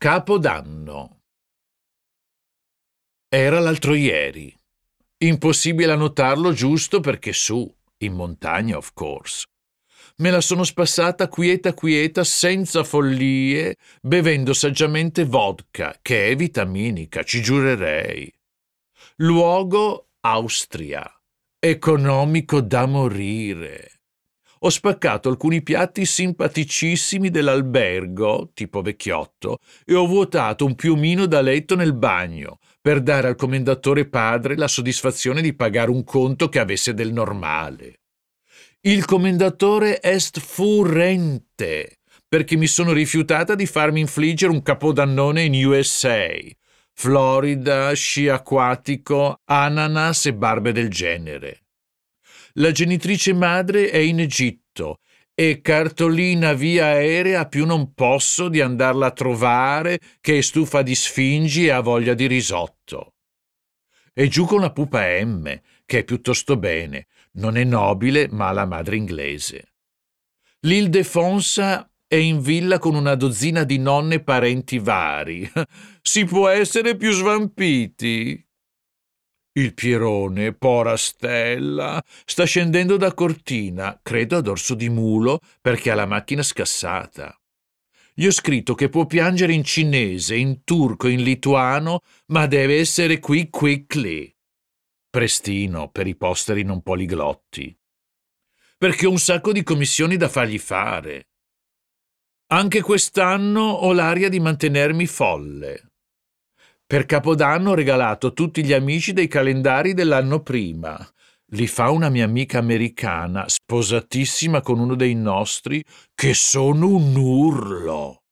Capodanno. Era l'altro ieri. Impossibile annotarlo giusto perché su, in montagna, of course. Me la sono spassata quieta, senza follie, bevendo saggiamente vodka, che è vitaminica, ci giurerei. Luogo, Austria. Economico da morire. Ho spaccato alcuni piatti simpaticissimi dell'albergo, tipo vecchiotto, e ho vuotato un piumino da letto nel bagno, per dare al commendatore padre la soddisfazione di pagare un conto che avesse del normale. Il commendatore est furente, perché mi sono rifiutata di farmi infliggere un capodannone in USA. Florida, sci acquatico, ananas e barbe del genere. La genitrice madre è in Egitto e cartolina via aerea a più non posso di andarla a trovare, che è stufa di sfingi e ha voglia di risotto. E giù con la pupa M, che è piuttosto bene, non è nobile ma ha la madre inglese. L'Ildefonsa è in villa con una dozzina di nonne parenti vari. Si può essere più svampiti? Il Pierone, pora Stella, sta scendendo da Cortina, credo a dorso di mulo, perché ha la macchina scassata. Gli ho scritto che può piangere in cinese, in turco, in lituano, ma deve essere qui quickly. Prestino per i posteri non poliglotti. Perché ho un sacco di commissioni da fargli fare. Anche quest'anno ho l'aria di mantenermi folle. Per Capodanno ho regalato a tutti gli amici dei calendari dell'anno prima. Li fa una mia amica americana, sposatissima con uno dei nostri, che sono un urlo.